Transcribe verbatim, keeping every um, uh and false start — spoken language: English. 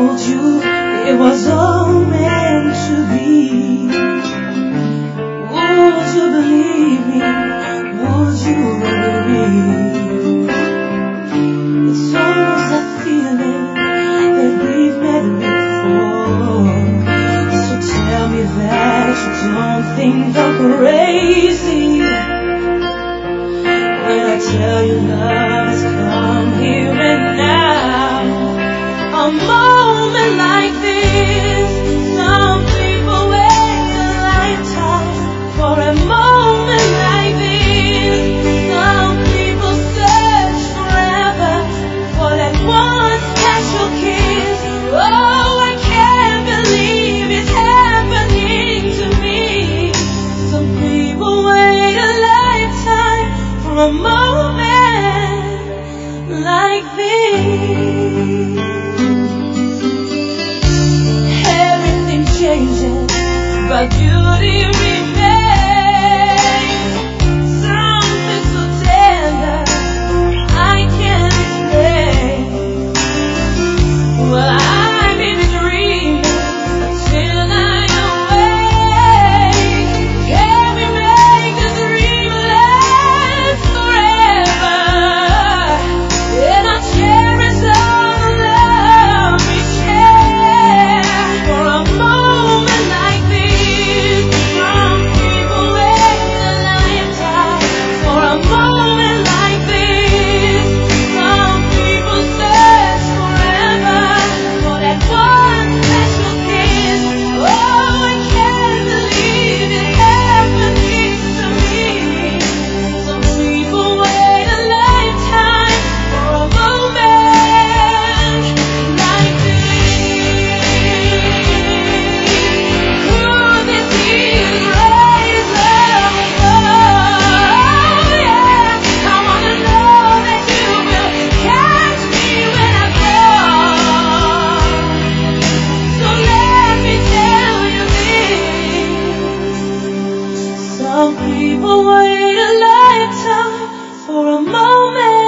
told you it was all meant to be. Would you believe me? Would you believe? It's almost that feeling that we've never before. So tell me that you don't think I'm crazy when I tell you love has come here and now. A moment like this, some people wait a lifetime for a moment like this. Some people search forever for that one special kiss. Oh, I can't believe it's happening to me. Some people wait a lifetime for a moment like this. Everything changes, but beauty remains. Something so tender I can't explain. Well, I've been dreaming until I awake. Can we make the dream last forever? And I cherish all the love we share. For a moment like this, some people wait a lifetime. For a moment like this, some people search forever for that one special kiss. Oh, I can't believe it's happening to me. Some people wait a lifetime for a moment like this. Ooh, this is great love. Oh, yeah. I wanna know that you will catch me when I fall. So let me tell you this. Some people wait a lifetime for a moment